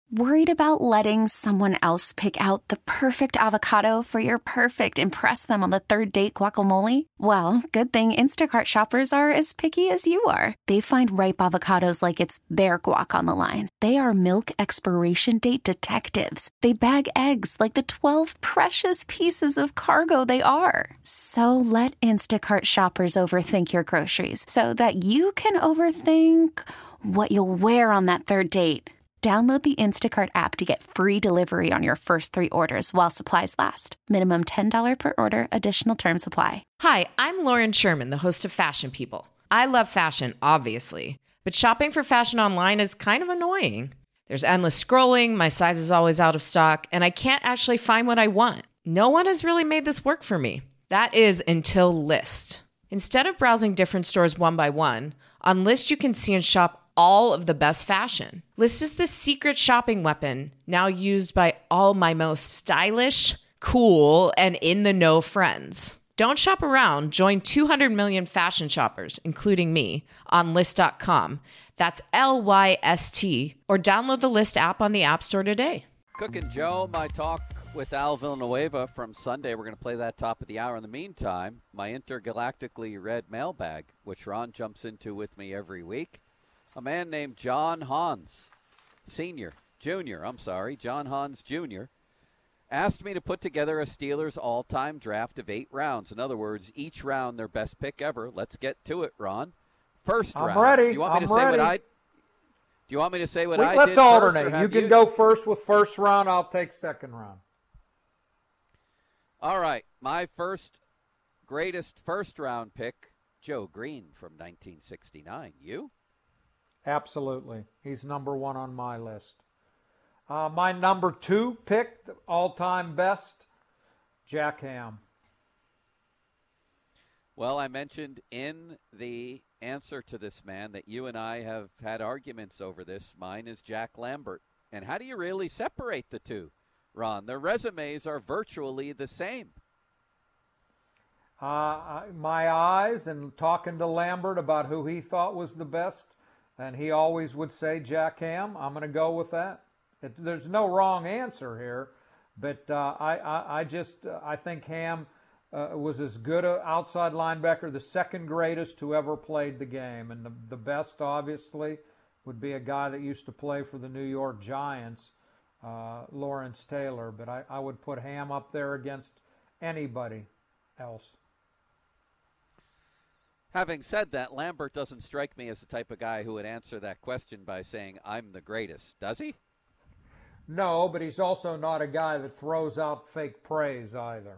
Worried about letting someone else pick out the perfect avocado for your perfect impress them on the third date guacamole? Well, good thing Instacart shoppers are as picky as you are. They find ripe avocados like it's their guac on the line. They are milk expiration date detectives. They bag eggs like the 12 precious pieces of cargo they are. So let Instacart shoppers overthink your groceries so that you can overthink what you'll wear on that third date. Download the Instacart app to get free delivery on your first 3 orders while supplies last. Minimum $10 per order. Additional terms apply. Hi, I'm Lauren Sherman, the host of Fashion People. I love fashion, obviously, but shopping for fashion online is kind of annoying. There's endless scrolling, my size is always out of stock, and I can't actually find what I want. No one has really made this work for me. That is until Lyst. Instead of browsing different stores one by one, on Lyst you can see and shop all of the best fashion. Lyst is the secret shopping weapon now used by all my most stylish, cool, and in-the-know friends. Don't shop around. Join 200 million fashion shoppers, including me, on Lyst.com. That's Lyst, or download the Lyst app on the App Store today. Cook and Joe, my talk with Al Villanueva from Sunday. We're going to play that top of the hour. In the meantime, my intergalactically read mailbag, which Ron jumps into with me every week. A man named John Hans John Hans Jr., asked me to put together a Steelers all-time draft of 8 rounds. In other words, each round their best pick ever. Let's get to it, Ron. First round. I'm ready. Do you want me to say what I did? Let's alternate. You can go first with first round. I'll take second round. All right. My greatest first-round pick, Joe Green from 1969. You? Absolutely. He's number 1 on my list. My number 2 pick, all-time best, Jack Ham. Well, I mentioned in the answer to this man that you and I have had arguments over this. Mine is Jack Lambert. And how do you really separate the two, Ron? Their resumes are virtually the same. My eyes and talking to Lambert about who he thought was the best, and he always would say Jack Ham. I'm going to go with that. There's no wrong answer here, but I think Ham was as good an outside linebacker, the second greatest who ever played the game. And the best, obviously, would be a guy that used to play for the New York Giants, Lawrence Taylor. But I would put Ham up there against anybody else. Having said that, Lambert doesn't strike me as the type of guy who would answer that question by saying, I'm the greatest. Does he? No, but he's also not a guy that throws out fake praise either.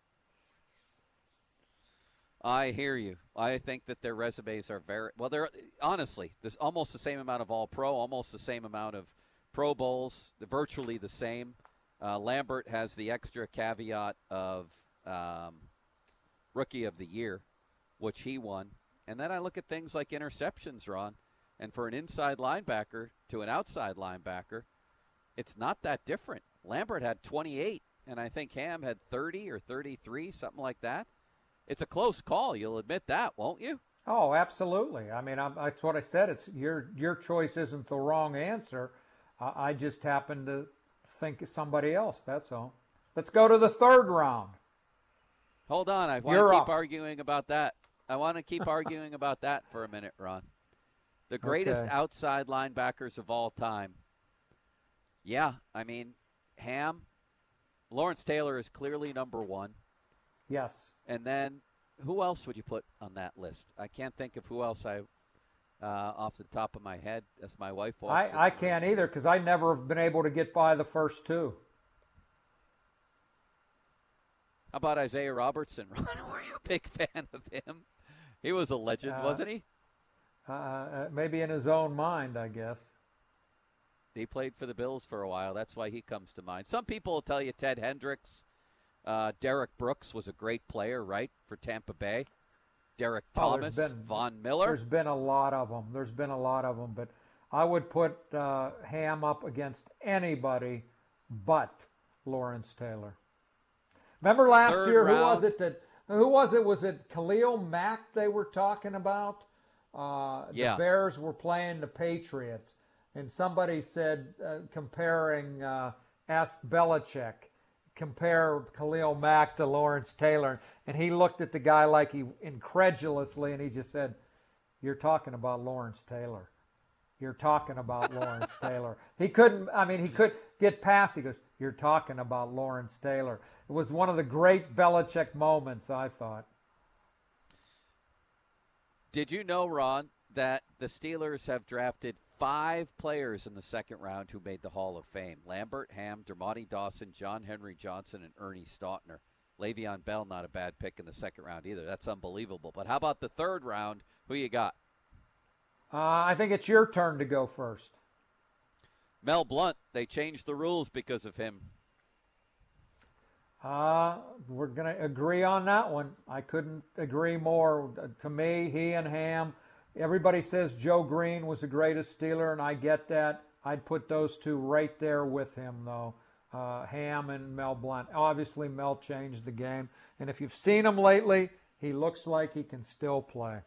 I hear you. I think that their resumes are they're honestly, there's almost the same amount of All-Pro, almost the same amount of Pro Bowls, virtually the same. Lambert has the extra caveat of Rookie of the Year, which he won. And then I look at things like interceptions, Ron, and for an inside linebacker to an outside linebacker, it's not that different. Lambert had 28, and I think Ham had 30 or 33, something like that. It's a close call. You'll admit that, won't you? Oh, absolutely. I mean, that's what I said. It's your choice isn't the wrong answer. I just happen to think of somebody else. That's all. Let's go to the third round. Hold on. I want to keep arguing about that. I want to keep arguing about that for a minute, Ron. The greatest outside linebackers of all time. Yeah, I mean, Ham, Lawrence Taylor is clearly number 1. Yes. And then who else would you put on that list? I can't think of who else off the top of my head as my wife walks in. I can't either because I never have been able to get by the first 2. How about Isaiah Robertson, Ron? Were you a big fan of him? He was a legend, wasn't he? Maybe in his own mind, I guess. He played for the Bills for a while. That's why he comes to mind. Some people will tell you Ted Hendricks. Derek Brooks was a great player, right, for Tampa Bay. Derek Thomas, Von Miller. There's been a lot of them. But I would put Ham up against anybody but Lawrence Taylor. Remember last year, who was it? Was it Khalil Mack they were talking about? The Bears were playing the Patriots. and somebody said, asked Belichick, compare Khalil Mack to Lawrence Taylor, and he looked at the guy like he incredulously, and he just said, "You're talking about Lawrence Taylor. You're talking about Lawrence Taylor." He couldn't get past. He goes, "You're talking about Lawrence Taylor." It was one of the great Belichick moments, I thought. Did you know, Ron, that the Steelers have drafted 5 players in the second round who made the Hall of Fame? Lambert, Ham, Dermontti Dawson, John Henry Johnson, and Ernie Stautner. Le'Veon Bell, not a bad pick in the second round either. That's unbelievable. But how about the third round? Who you got? I think it's your turn to go first. Mel Blount. They changed the rules because of him. We're going to agree on that one. I couldn't agree more. To me, he and Ham, everybody says Joe Green was the greatest Steeler, and I get that. I'd put those two right there with him, though, Ham and Mel Blount. Obviously, Mel changed the game, and if you've seen him lately, he looks like he can still play.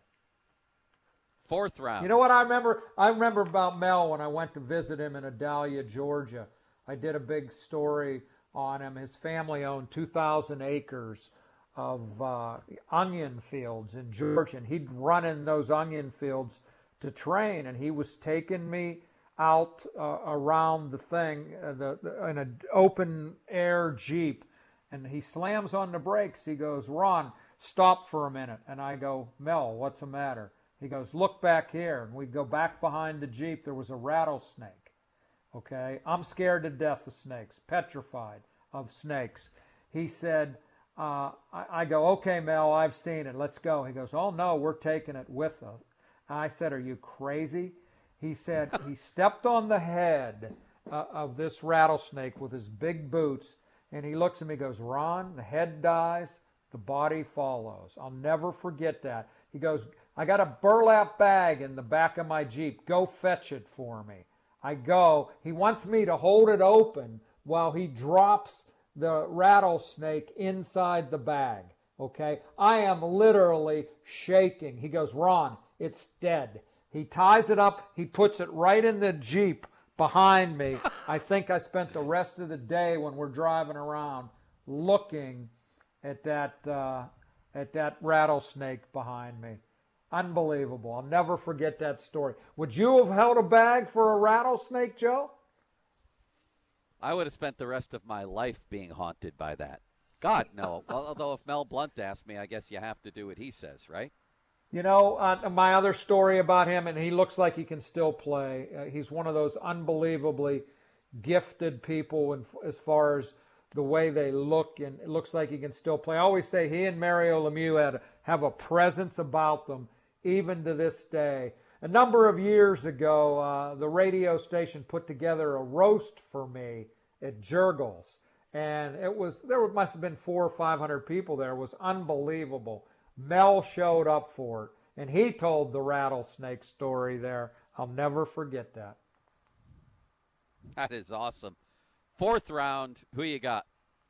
Fourth round. You know what I remember? I remember about Mel when I went to visit him in Adalia, Georgia. I did a big story on him. His family owned 2,000 acres of onion fields in Georgia, and he'd run in those onion fields to train, and he was taking me out around the thing in an open air Jeep, and he slams on the brakes. He goes, "Ron, stop for a minute." And I go, "Mel, what's the matter?" He goes, "Look back here." And we go back behind the Jeep. There was a rattlesnake. Okay, I'm scared to death of snakes, petrified of snakes. He said, I go, "Okay, Mel, I've seen it. Let's go." He goes, "Oh, no, we're taking it with us." I said, "Are you crazy?" He said he stepped on the head of this rattlesnake with his big boots, and he looks at me and goes, "Ron, the head dies, the body follows." I'll never forget that. He goes, "I got a burlap bag in the back of my Jeep. Go fetch it for me." I go. He wants me to hold it open while he drops the rattlesnake inside the bag. Okay? I am literally shaking. He goes, "Ron, it's dead." He ties it up. He puts it right in the Jeep behind me. I think I spent the rest of the day when we're driving around looking at that rattlesnake behind me. Unbelievable. I'll never forget that story. Would you have held a bag for a rattlesnake, Joe? I would have spent the rest of my life being haunted by that. God, no. Well, although if Mel Blount asked me, I guess you have to do what he says, right? You know, my other story about him, and he looks like he can still play. He's one of those unbelievably gifted people as far as the way they look, and it looks like he can still play. I always say he and Mario Lemieux have a presence about them, even to this day. A number of years ago, the radio station put together a roast for me at Jurgles, and there must have been 400 or 500 people there. It was unbelievable. Mel showed up for it, and he told the rattlesnake story there. I'll never forget that. That is awesome. Fourth round, who you got?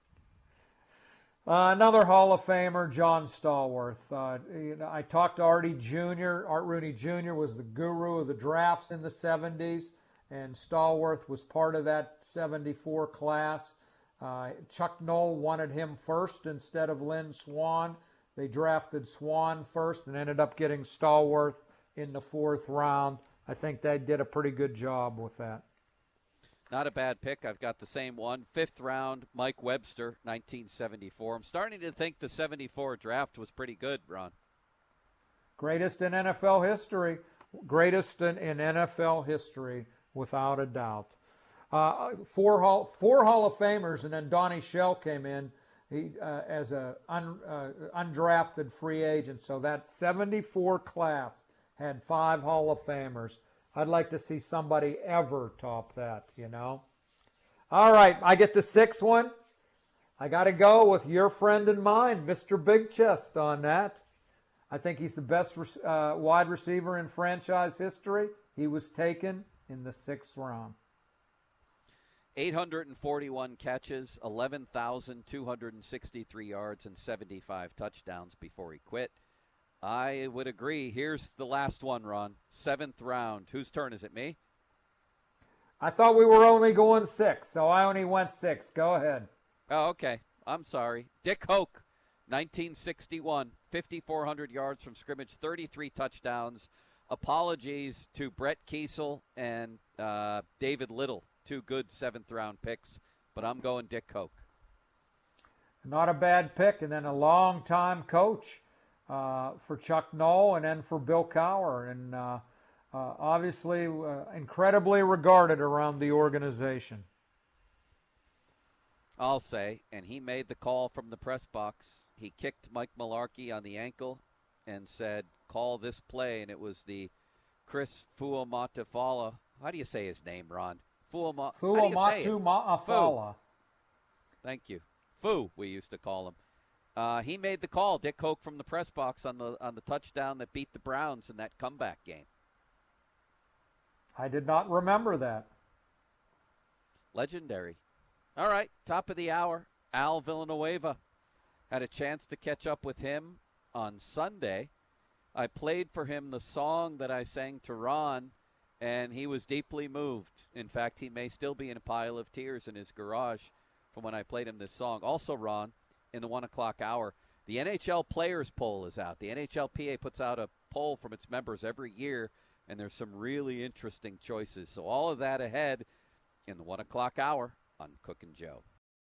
Another Hall of Famer, John Stallworth. I talked to Artie Jr. Art Rooney Jr. was the guru of the drafts in the 70s, and Stallworth was part of that 74 class. Chuck Noll wanted him first instead of Lynn Swann. They drafted Swann first and ended up getting Stallworth in the 4th round. I think they did a pretty good job with that. Not a bad pick. I've got the same one. 5th round, Mike Webster, 1974. I'm starting to think the 74 draft was pretty good, Ron. Greatest in NFL history. Greatest in NFL history, without a doubt. Four Hall of Famers, and then Donnie Shell came in as an undrafted free agent. So that 74 class had 5 Hall of Famers. I'd like to see somebody ever top that, you know. All right, I get the 6th one. I got to go with your friend and mine, Mr. Big Chest, on that. I think he's the best wide receiver in franchise history. He was taken in the 6th round. 841 catches, 11,263 yards, and 75 touchdowns before he quit. I would agree. Here's the last one, Ron. 7th round. Whose turn is it, me? I thought we were only going 6, so I only went 6. Go ahead. Oh, okay. I'm sorry. Dick Hoke, 1961, 5,400 yards from scrimmage, 33 touchdowns. Apologies to Brett Kiesel and David Little, 2 good 7th-round picks, but I'm going Dick Hoke. Not a bad pick, and then a long-time coach for Chuck Noll and then for Bill Cowher, and obviously incredibly regarded around the organization. I'll say, and he made the call from the press box. He kicked Mike Mularkey on the ankle and said, call this play, and it was the Chris Fuamatufala. How do you say his name, Ron? Fuamatufala. Thank you. Fu, we used to call him. He made the call, Dick Hoke, from the press box on the touchdown that beat the Browns in that comeback game. I did not remember that. Legendary. All right, top of the hour, Al Villanueva. Had a chance to catch up with him on Sunday. I played for him the song that I sang to Ron, and he was deeply moved. In fact, he may still be in a pile of tears in his garage from when I played him this song. Also, Ron, in the 1 o'clock hour, the NHL Players Poll is out. The NHLPA puts out a poll from its members every year, and there's some really interesting choices. So all of that ahead in the 1 o'clock hour on Cook and Joe.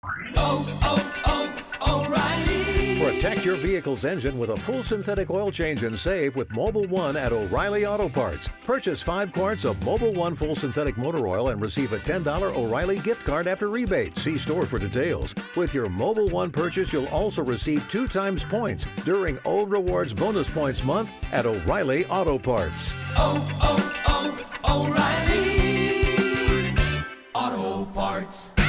O'Reilly. Protect your vehicle's engine with a full synthetic oil change and save with Mobil 1 at O'Reilly Auto Parts. Purchase 5 quarts of Mobil 1 full synthetic motor oil and receive a $10 O'Reilly gift card after rebate. See store for details. With your Mobil 1 purchase, you'll also receive 2 times points during O Rewards Bonus Points Month at O'Reilly Auto Parts. O'Reilly Auto Parts.